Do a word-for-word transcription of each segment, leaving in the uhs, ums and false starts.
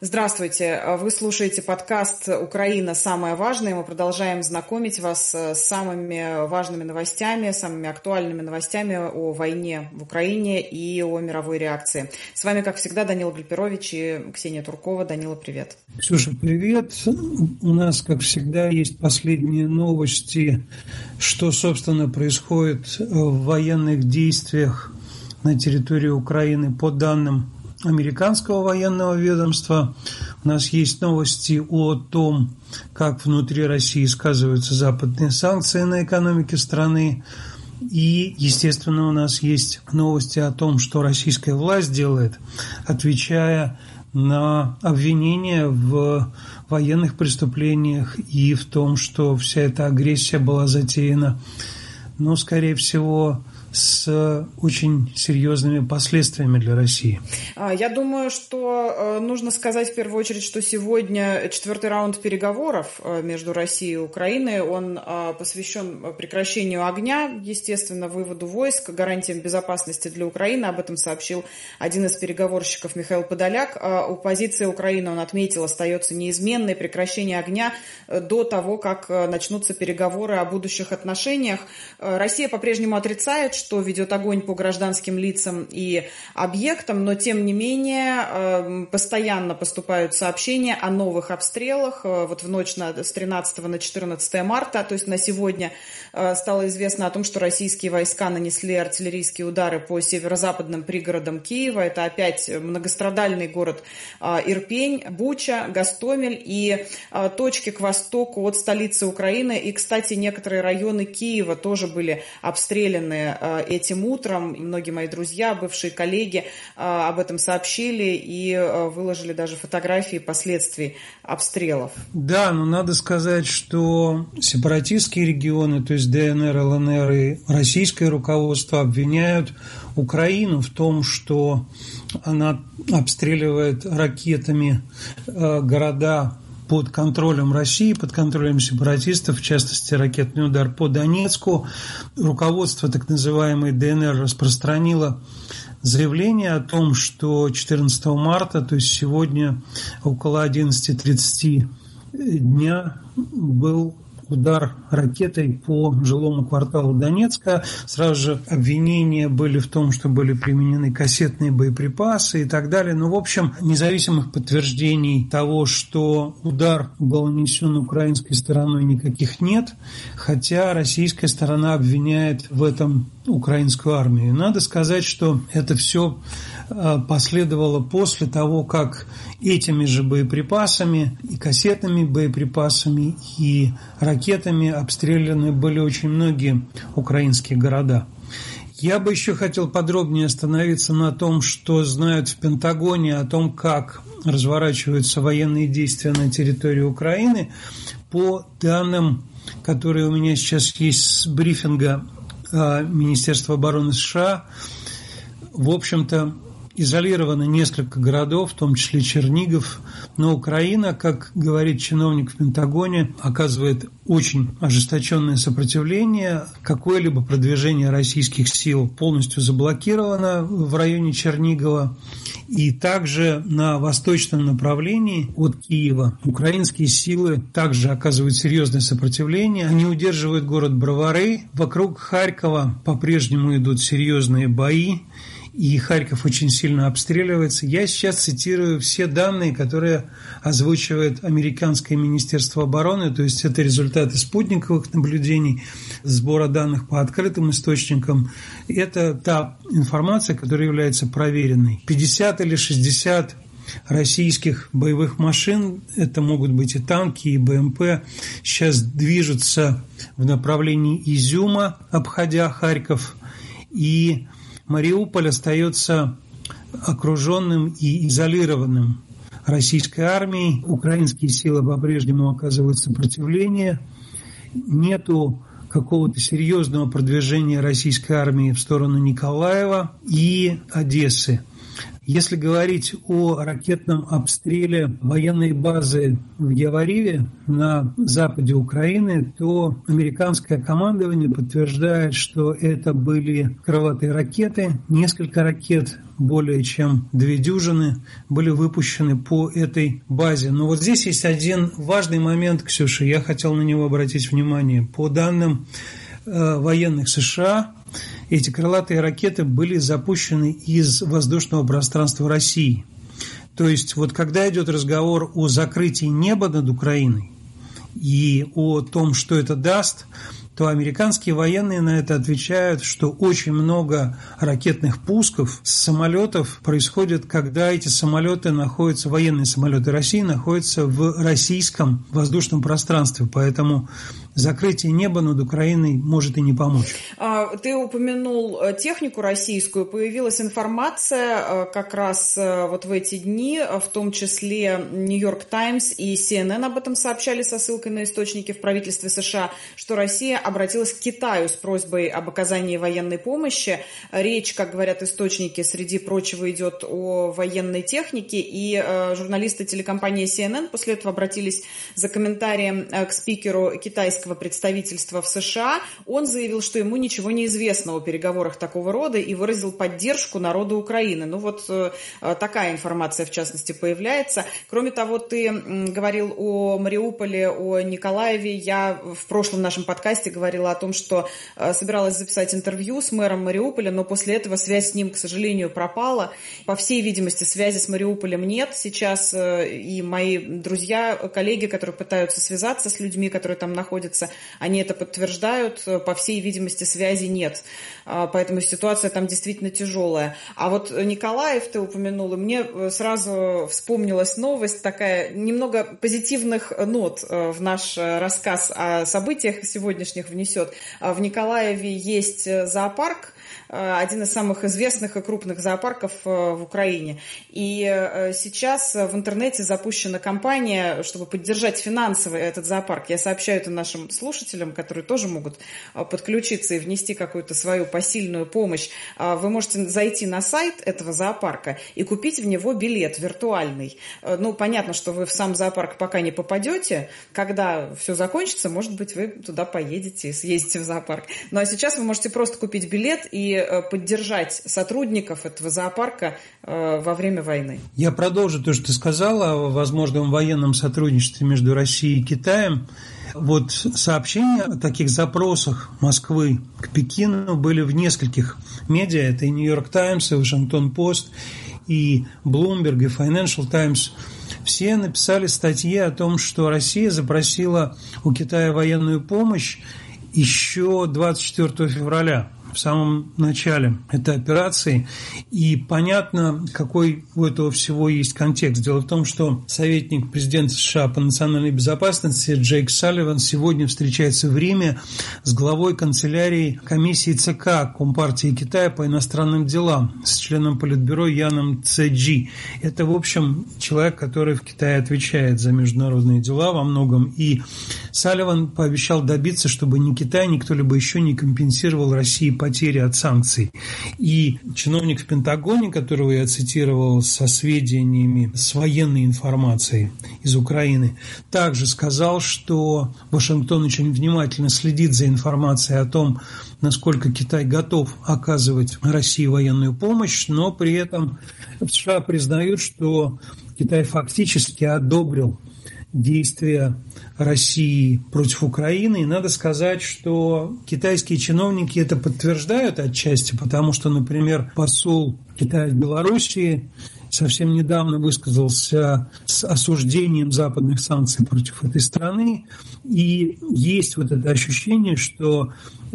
Здравствуйте. Вы слушаете подкаст «Украина. Самое важное». Мы продолжаем знакомить вас с самыми важными новостями, самыми актуальными новостями о войне в Украине и о мировой реакции. С вами, как всегда, Данила Глиперович и Ксения Туркова. Данила, привет. Ксюша, привет. У нас, как всегда, есть последние новости, что, собственно, происходит в военных действиях на территории Украины по данным американского военного ведомства. У нас есть новости о том, как внутри России сказываются западные санкции на экономике страны. И, естественно, у нас есть новости о том, что российская власть делает, отвечая на обвинения в военных преступлениях и в том, что вся эта агрессия была затеяна, но, скорее всего, с очень серьезными последствиями для России. Я думаю, что нужно сказать в первую очередь, что сегодня четвертый раунд переговоров между Россией и Украиной, он посвящен прекращению огня, естественно, выводу войск, гарантиям безопасности для Украины. Об этом сообщил один из переговорщиков Михаил Подоляк. У позиции Украины, он отметил, остается неизменной: прекращение огня до того, как начнутся переговоры о будущих отношениях. Россия по-прежнему отрицает, что ведет огонь по гражданским лицам и объектам, но тем не менее постоянно поступают сообщения о новых обстрелах. Вот в ночь с тринадцатого на четырнадцатое марта, то есть на сегодня, стало известно о том, что российские войска нанесли артиллерийские удары по северо-западным пригородам Киева. Это опять многострадальный город Ирпень, Буча, Гостомель и точки к востоку от столицы Украины. И, кстати, некоторые районы Киева тоже были обстреляны этим утром. Многие мои друзья, бывшие коллеги об этом сообщили и выложили даже фотографии последствий обстрелов. Да, но надо сказать, что сепаратистские регионы, то есть ДНР, ЛНР и российское руководство обвиняют Украину в том, что она обстреливает ракетами города под контролем России, под контролем сепаратистов, в частности, ракетный удар по Донецку. Руководство так называемой ДНР распространило заявление о том, что четырнадцатого марта, то есть сегодня около одиннадцати тридцати дня, был удар ракетой по жилому кварталу Донецка. Сразу же обвинения были в том, что были применены кассетные боеприпасы и так далее. Но, в общем, независимых подтверждений того, что удар был нанесен украинской стороной, никаких нет, хотя российская сторона обвиняет в этом украинскую армию. Надо сказать, что это все последовало после того, как этими же боеприпасами, и кассетными боеприпасами, и ракетами обстреляны были очень многие украинские города. Я бы еще хотел подробнее остановиться на том, что знают в Пентагоне о том, как разворачиваются военные действия на территории Украины. По данным, которые у меня сейчас есть с брифинга Министерства обороны США, в общем-то, изолировано несколько городов, в том числе Чернигов, но Украина, как говорит чиновник в Пентагоне, оказывает очень ожесточенное сопротивление. Какое-либо продвижение российских сил полностью заблокировано в районе Чернигова. И также на восточном направлении от Киева украинские силы также оказывают серьезное сопротивление. Они удерживают город Бровары. Вокруг Харькова по-прежнему идут серьезные бои, и Харьков очень сильно обстреливается. Я сейчас цитирую все данные, которые озвучивает американское Министерство обороны, то есть это результаты спутниковых наблюдений, сбора данных по открытым источникам. Это та информация, которая является проверенной. пятьдесят или шестьдесят российских боевых машин, это могут быть и танки, и БМП, сейчас движутся в направлении Изюма, обходя Харьков, и Мариуполь остается окруженным и изолированным российской армией. Украинские силы по-прежнему оказывают сопротивление. Нету какого-то серьезного продвижения российской армии в сторону Николаева и Одессы. Если говорить о ракетном обстреле военной базы в Явориве на западе Украины, то американское командование подтверждает, что это были крылатые ракеты. Несколько ракет, более чем две дюжины, были выпущены по этой базе. Но вот здесь есть один важный момент, Ксюша, я хотел на него обратить внимание. По данным э, военных США, эти крылатые ракеты были запущены из воздушного пространства России. То есть вот когда идет разговор о закрытии неба над Украиной и о том, что это даст, то американские военные на это отвечают, что очень много ракетных пусков с самолетов происходит, когда эти самолеты находятся, военные самолеты России находятся в российском воздушном пространстве. Поэтому закрытие неба над Украиной может и не помочь. Ты упомянул технику российскую. Появилась информация как раз вот в эти дни, в том числе Нью-Йорк Таймс и Си Эн Эн об этом сообщали со ссылкой на источники в правительстве США, что Россия обратилась к Китаю с просьбой об оказании военной помощи. Речь, как говорят источники, среди прочего идет о военной технике, и журналисты телекомпании Си Эн Эн после этого обратились за комментарием к спикеру китайского представительства в США. Он заявил, что ему ничего не известно о переговорах такого рода и выразил поддержку народу Украины. Ну вот э, такая информация, в частности, появляется. Кроме того, ты м, говорил о Мариуполе, о Николаеве. Я в прошлом нашем подкасте говорила о том, что э, собиралась записать интервью с мэром Мариуполя, но после этого связь с ним, к сожалению, пропала. По всей видимости, связи с Мариуполем нет. Сейчас э, и мои друзья, коллеги, которые пытаются связаться с людьми, которые там находятся, они это подтверждают. По всей видимости, связи нет. Поэтому ситуация там действительно тяжелая. А вот Николаев ты упомянул, и мне сразу вспомнилась новость такая, немного позитивных нот в наш рассказ о событиях сегодняшних внесет. В Николаеве есть зоопарк, один из самых известных и крупных зоопарков в Украине. И сейчас в интернете запущена кампания, чтобы поддержать финансово этот зоопарк. Я сообщаю это нашим слушателям, которые тоже могут подключиться и внести какую-то свою посильную помощь. Вы можете зайти на сайт этого зоопарка и купить в него билет виртуальный. Ну, понятно, что вы в сам зоопарк пока не попадете. Когда все закончится, может быть, вы туда поедете и съездите в зоопарк. Ну, а сейчас вы можете просто купить билет и поддержать сотрудников этого зоопарка во время войны. Я продолжу то, что ты сказала о возможном военном сотрудничестве между Россией и Китаем. Вот сообщения о таких запросах Москвы к Пекину были в нескольких медиа. Это и Нью-Йорк Таймс, и Вашингтон Пост, и Bloomberg, и Financial Times. Все написали статьи о том, что Россия запросила у Китая военную помощь еще двадцать четвёртого февраля. В самом начале этой операции. И понятно, какой у этого всего есть контекст. Дело в том, что советник президента США по национальной безопасности Джейк Салливан сегодня встречается в Риме с главой канцелярии комиссии ЦК Компартии Китая по иностранным делам, с членом Политбюро Яном Цзэджи. Это, в общем, человек, который в Китае отвечает за международные дела во многом. И Салливан пообещал добиться, чтобы ни Китай, ни кто-либо еще не компенсировал России потери от санкций. И чиновник в Пентагоне, которого я цитировал со сведениями, с военной информацией из Украины, также сказал, что Вашингтон очень внимательно следит за информацией о том, насколько Китай готов оказывать России военную помощь, но при этом в США признают, что Китай фактически одобрил действия России против Украины. И надо сказать, что китайские чиновники это подтверждают отчасти, потому что, например, посол Китая в Белоруссии совсем недавно высказался с осуждением западных санкций против этой страны. И есть вот это ощущение, что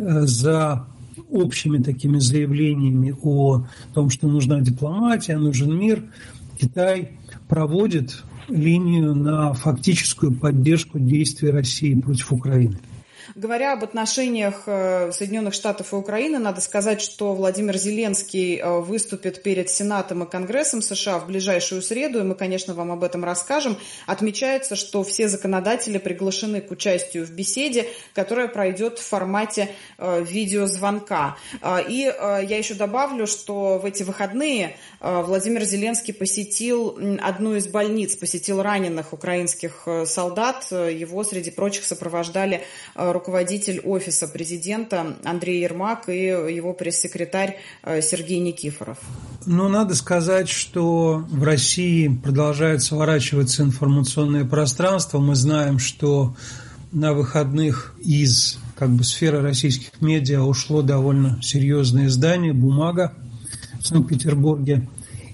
за общими такими заявлениями о том, что нужна дипломатия, нужен мир, Китай проводит линию на фактическую поддержку действий России против Украины. Говоря об отношениях Соединенных Штатов и Украины, надо сказать, что Владимир Зеленский выступит перед Сенатом и Конгрессом США в ближайшую среду, и мы, конечно, вам об этом расскажем. Отмечается, что все законодатели приглашены к участию в беседе, которая пройдет в формате видеозвонка. И я еще добавлю, что в эти выходные Владимир Зеленский посетил одну из больниц, посетил раненых украинских солдат. Его, среди прочих, сопровождали руководитель офиса президента Андрей Ермак и его пресс-секретарь Сергей Никифоров. Ну, надо сказать, что в России продолжает сворачиваться информационное пространство. Мы знаем, что на выходных из как бы, сферы российских медиа ушло довольно серьезное издание «Бумага» в Санкт-Петербурге.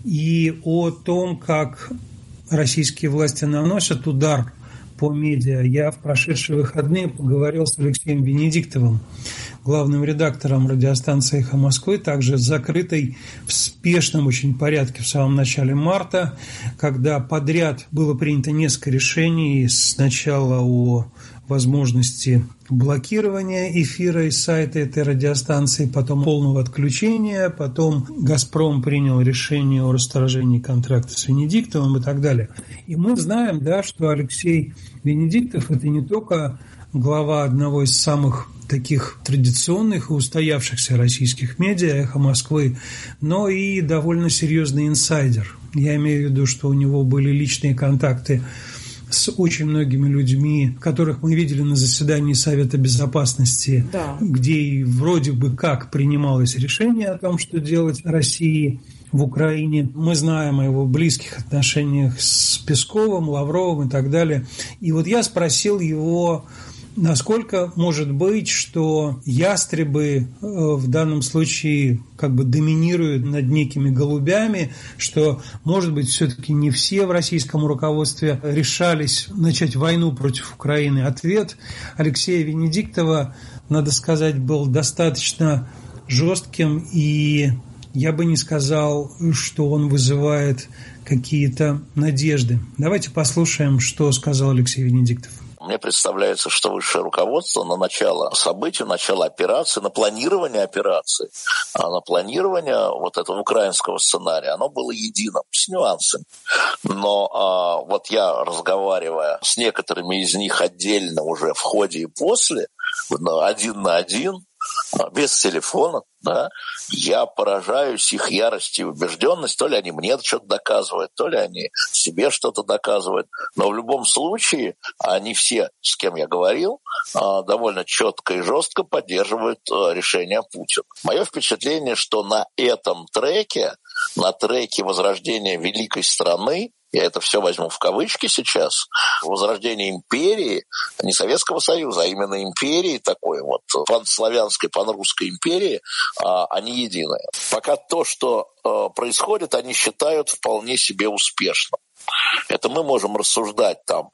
И о том, как российские власти наносят удар по медиа, я в прошедшие выходные поговорил с Алексеем Венедиктовым, главным редактором радиостанции «Эхо Москвы», также закрытой в спешном очень порядке в самом начале марта, когда подряд было принято несколько решений. Сначала о возможности блокирования эфира из сайта этой радиостанции, потом полного отключения, потом «Газпром» принял решение о расторжении контракта с Венедиктовым и так далее. И мы знаем, да, что Алексей Венедиктов – это не только глава одного из самых таких традиционных и устоявшихся российских медиа «Эхо Москвы», но и довольно серьезный инсайдер. Я имею в виду, что у него были личные контакты с очень многими людьми, которых мы видели на заседании Совета Безопасности, да, где вроде бы как принималось решение о том, что делать России в Украине. Мы знаем о его близких отношениях с Песковым, Лавровым и так далее. И вот я спросил его, насколько может быть, что ястребы в данном случае как бы доминируют над некими голубями, что, может быть, все-таки не все в российском руководстве решались начать войну против Украины. Ответ Алексея Венедиктова, надо сказать, был достаточно жестким, и я бы не сказал, что он вызывает какие-то надежды. Давайте послушаем, что сказал Алексей Венедиктов. Мне представляется, что высшее руководство на начало событий, начало операции, на планирование операции, а на планирование вот этого украинского сценария, оно было единым, с нюансами. Но а, вот я, разговаривая с некоторыми из них отдельно уже в ходе и после, один на один, без телефона, да, я поражаюсь их ярости и убежденность. То ли они мне что-то доказывают, то ли они себе что-то доказывают. Но в любом случае они все, с кем я говорил, довольно четко и жестко поддерживают решение Путина. Мое впечатление, что на этом треке, на треке возрождения великой страны, я это все возьму в кавычки сейчас, возрождение империи, не Советского Союза, а именно империи такой вот, панславянской, панрусской империи, они едины. Пока то, что происходит, они считают вполне себе успешным. Это мы можем рассуждать там,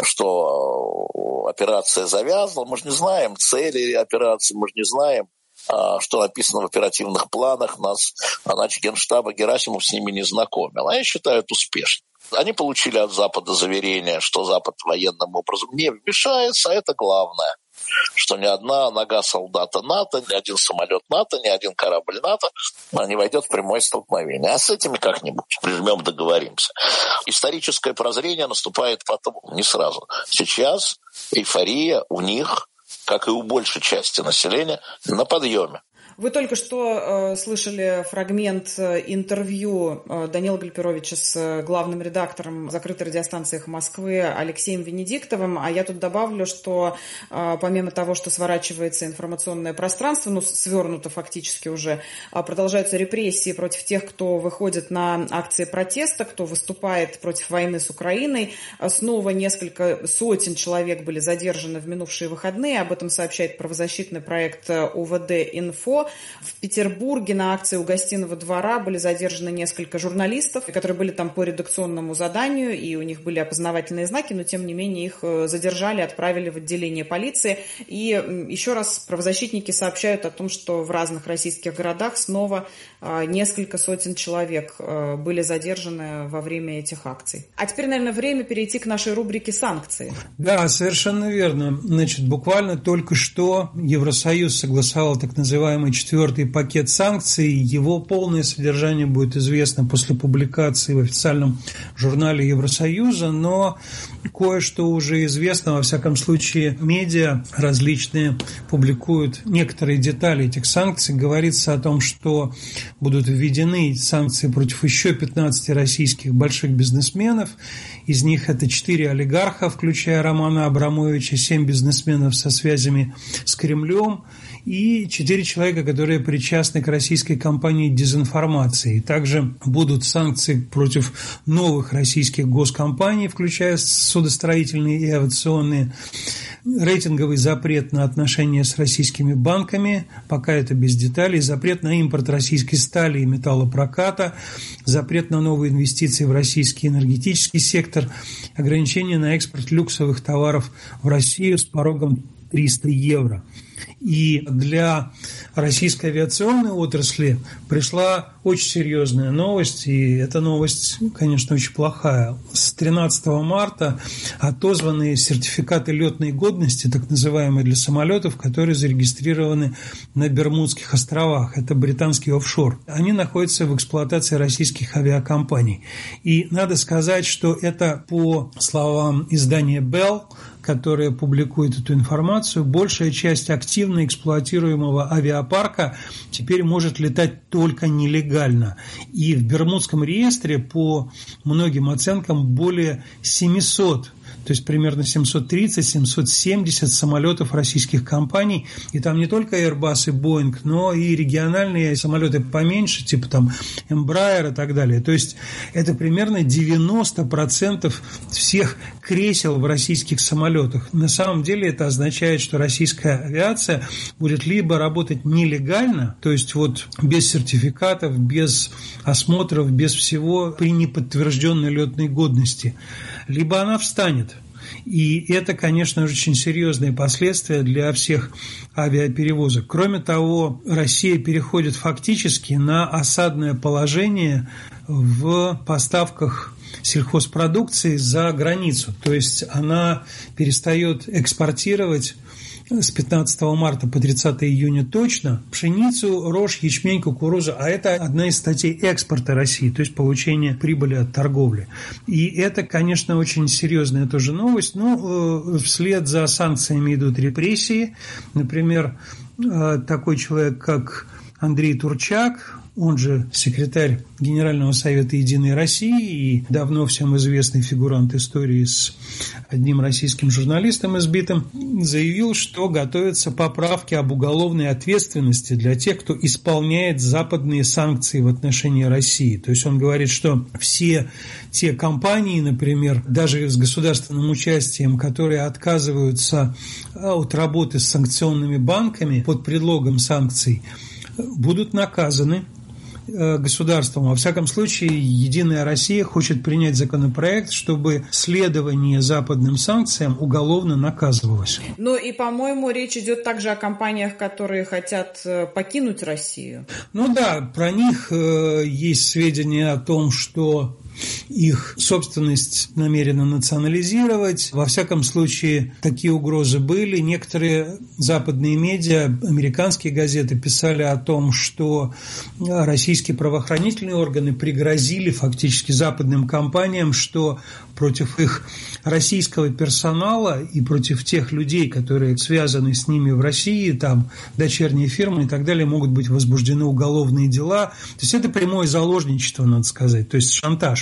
что операция завязла, мы же не знаем цели операции, мы же не знаем, что написано в оперативных планах, нас иначе Генштаба Герасимов с ними не знакомил. А я считаю это успешным. Они получили от Запада заверение, что Запад военным образом не вмешается, а это главное, что ни одна нога солдата НАТО, ни один самолет НАТО, ни один корабль НАТО не войдет в прямое столкновение. А с этими как-нибудь прижмем, договоримся. Историческое прозрение наступает потом, не сразу. Сейчас эйфория у них, как и у большей части населения, на подъеме. Вы только что э, слышали фрагмент интервью э, Данила Гальперовича с главным редактором закрытой радиостанции «Эхо Москвы» Алексеем Венедиктовым, а я тут добавлю, что э, помимо того, что сворачивается информационное пространство, ну, свернуто фактически уже, э, продолжаются репрессии против тех, кто выходит на акции протеста, кто выступает против войны с Украиной. Снова несколько сотен человек были задержаны в минувшие выходные, об этом сообщает правозащитный проект ОВД-Инфо. всего. В Петербурге на акции у Гостиного двора были задержаны несколько журналистов, которые были там по редакционному заданию, и у них были опознавательные знаки, но тем не менее их задержали, отправили в отделение полиции. И еще раз правозащитники сообщают о том, что в разных российских городах снова несколько сотен человек были задержаны во время этих акций. А теперь, наверное, время перейти к нашей рубрике «Санкции». Да, совершенно верно. Значит, буквально только что Евросоюз согласовал так называемый четвертый пакет санкций. Его полное содержание будет известно после публикации в официальном журнале Евросоюза, но кое-что уже известно. Во всяком случае, медиа различные публикуют некоторые детали этих санкций. Говорится о том, что будут введены санкции против еще пятнадцати российских больших бизнесменов. Из них это четыре олигарха, включая Романа Абрамовича, семь бизнесменов со связями с Кремлем и четыре человека, которые причастны к российской кампании дезинформации. Также будут санкции против новых российских госкомпаний, включая судостроительные и авиационные, рейтинговый запрет на отношения с российскими банками, пока это без деталей, запрет на импорт российской стали и металлопроката, запрет на новые инвестиции в российский энергетический сектор, ограничение на экспорт люксовых товаров в Россию с порогом триста евро. И для российской авиационной отрасли пришла очень серьезная новость, и эта новость, конечно, очень плохая. С тринадцатого марта отозваны сертификаты летной годности, так называемые, для самолетов, которые зарегистрированы на Бермудских островах. Это британский офшор. Они находятся в эксплуатации российских авиакомпаний. И надо сказать, что это, по словам издания Bell, которое публикует эту информацию, большая часть активно эксплуатируемого авиапарка теперь может летать только нелегально. И в Бермудском реестре, по многим оценкам, более семисот, то есть примерно семьсот тридцать - семьсот семьдесят самолетов российских компаний. И там не только Airbus и Boeing, но и региональные самолеты поменьше, типа там Embraer и так далее. То есть это примерно девяносто процентов всех кресел в российских самолетах. На самом деле это означает, что российская авиация будет либо работать нелегально, то есть вот без сертификатов, без осмотров, без всего, при неподтвержденной летной годности, либо она встанет. И это, конечно, очень серьезные последствия для всех авиаперевозок. Кроме того, Россия переходит фактически на осадное положение в поставках сельхозпродукции за границу. То есть она перестает экспортировать с пятнадцатого марта по тридцатое июня точно пшеницу, рожь, ячмень, кукурузу, а это одна из статей экспорта России, то есть получение прибыли от торговли. И это, конечно, очень серьезная тоже новость, но вслед за санкциями идут репрессии. Например, такой человек, как Андрей Турчак, он же секретарь Генерального совета «Единой России» и давно всем известный фигурант истории с одним российским журналистом избитым, заявил, что готовятся поправки об уголовной ответственности для тех, кто исполняет западные санкции в отношении России. То есть он говорит, что все те компании, например, даже с государственным участием, которые отказываются от работы с санкционными банками под предлогом санкций, будут наказаны государством. Во всяком случае, «Единая Россия» хочет принять законопроект, чтобы следование западным санкциям уголовно наказывалось. Ну и, по-моему, речь идет также о компаниях, которые хотят покинуть Россию. Ну да, про них есть сведения о том, что их собственность намерена национализировать. Во всяком случае, такие угрозы были. Некоторые западные медиа, американские газеты писали о том, что российские правоохранительные органы пригрозили фактически западным компаниям, что против их российского персонала и против тех людей, которые связаны с ними в России, там дочерние фирмы и так далее, могут быть возбуждены уголовные дела. То есть это прямое заложничество, надо сказать, то есть шантаж.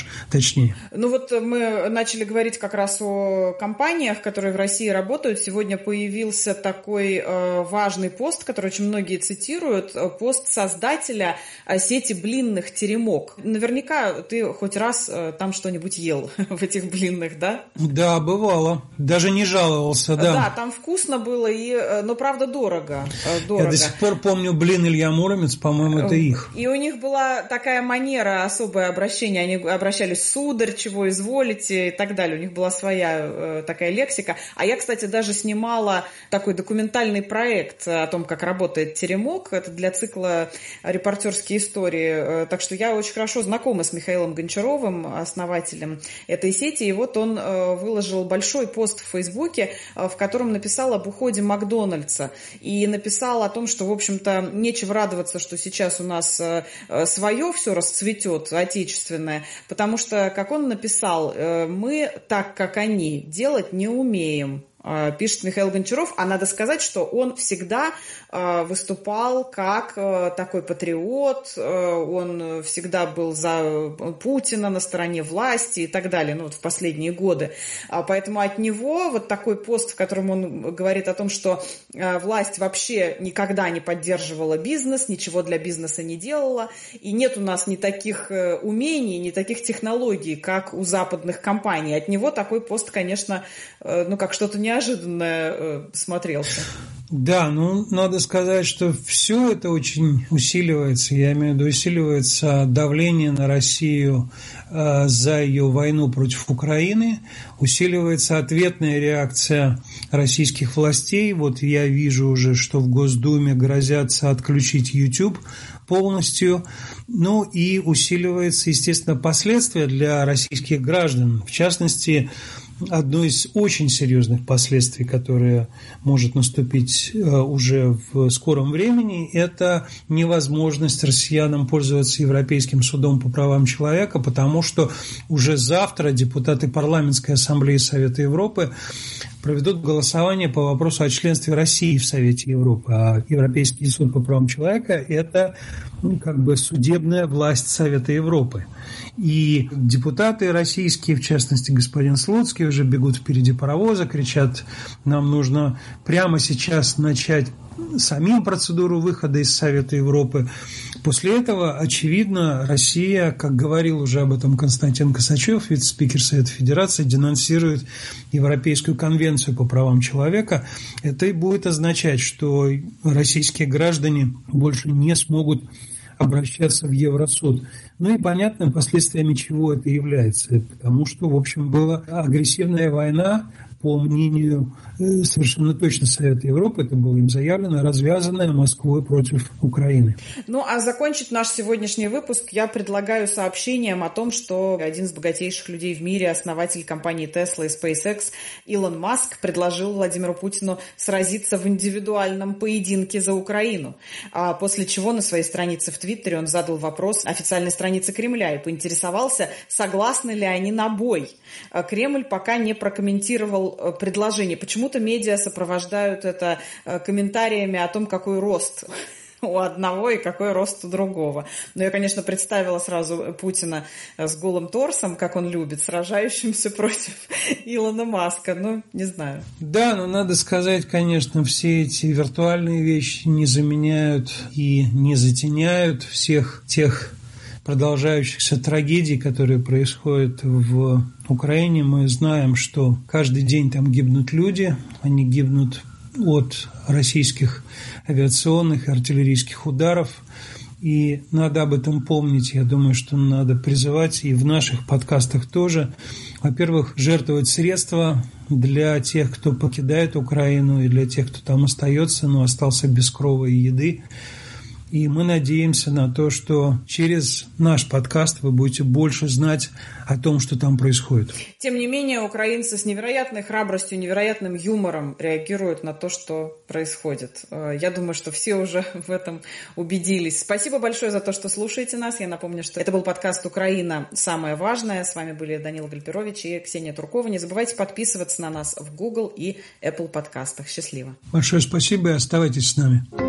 Маш, точнее. Ну вот мы начали говорить как раз о компаниях, которые в России работают. Сегодня появился такой э, важный пост, который очень многие цитируют, пост создателя сети блинных «Теремок». Наверняка ты хоть раз э, там что-нибудь ел в этих блинных, да? Да, бывало. Даже не жаловался, да. Да, там вкусно было, и, но правда дорого. дорого. Я до сих пор помню блин Илья Муромец, по-моему, это их. И у них была такая манера, особое обращение. Они обращались сударь, чего изволите и так далее. У них была своя э, такая лексика. А я, кстати, даже снимала такой документальный проект о том, как работает «Теремок». Это для цикла «Репортерские истории». Так что я очень хорошо знакома с Михаилом Гончаровым, основателем этой сети. И вот он э, выложил большой пост в Фейсбуке, э, в котором написал об уходе Макдональдса. И написал о том, что, в общем-то, нечего радоваться, что сейчас у нас э, свое все расцветет, отечественное. Потому что, как он написал, э, мы так, как они, делать не умеем. Пишет Михаил Гончаров, а надо сказать, что он всегда выступал как такой патриот, он всегда был за Путина, на стороне власти и так далее, ну вот в последние годы. Поэтому от него вот такой пост, в котором он говорит о том, что власть вообще никогда не поддерживала бизнес, ничего для бизнеса не делала, и нет у нас ни таких умений, ни таких технологий, как у западных компаний. От него такой пост, конечно, ну как что-то не неожиданно э, смотрелся. Да, ну, надо сказать, что все это очень усиливается, я имею в виду, усиливается давление на Россию э, за ее войну против Украины, усиливается ответная реакция российских властей. Вот я вижу уже, что в Госдуме грозятся отключить YouTube полностью. Ну и усиливается, естественно, последствия для российских граждан. В частности, одно из очень серьезных последствий, которое может наступить уже в скором времени, это невозможность россиянам пользоваться Европейским судом по правам человека, потому что уже завтра депутаты Парламентской ассамблеи Совета Европы проведут голосование по вопросу о членстве России в Совете Европы. А Европейский суд по правам человека – это ну, как бы судебная власть Совета Европы. И депутаты российские, в частности, господин Слуцкий, уже бегут впереди паровоза, кричат, нам нужно прямо сейчас начать самим процедуру выхода из Совета Европы. После этого, очевидно, Россия, как говорил уже об этом Константин Косачев, вице-спикер Совета Федерации, денонсирует Европейскую конвенцию по правам человека. Это и будет означать, что российские граждане больше не смогут обращаться в Евросуд. Ну и понятно, последствиями чего это является. Потому что, в общем, была агрессивная война, по мнению совершенно точно Совета Европы, это было им заявлено, развязанная Москвой против Украины. Ну, а закончить наш сегодняшний выпуск я предлагаю сообщением о том, что один из богатейших людей в мире, основатель компании Tesla и SpaceX Илон Маск предложил Владимиру Путину сразиться в индивидуальном поединке за Украину. А после чего на своей странице в Твиттере он задал вопрос официальной странице Кремля и поинтересовался, согласны ли они на бой. Кремль пока не прокомментировал предложение. Почему-то медиа сопровождают это комментариями о том, какой рост у одного и какой рост у другого. Но я, конечно, представила сразу Путина с голым торсом, как он любит, сражающимся против Илона Маска. Ну, не знаю. Да, но надо сказать, конечно, все эти виртуальные вещи не заменяют и не затеняют всех тех продолжающихся трагедий, которые происходят в Украине. Мы знаем, что каждый день там гибнут люди, они гибнут от российских авиационных и артиллерийских ударов, и надо об этом помнить. Я думаю, что надо призывать и в наших подкастах тоже, во-первых, жертвовать средства для тех, кто покидает Украину, и для тех, кто там остается, но остался без крова и еды. И мы надеемся на то, что через наш подкаст вы будете больше знать о том, что там происходит. Тем не менее, украинцы с невероятной храбростью, невероятным юмором реагируют на то, что происходит. Я думаю, что все уже в этом убедились. Спасибо большое за то, что слушаете нас. Я напомню, что это был подкаст «Украина. Самое важное». С вами были Данила Гальперович и Ксения Туркова. Не забывайте подписываться на нас в Google и Apple подкастах. Счастливо. Большое спасибо и оставайтесь с нами.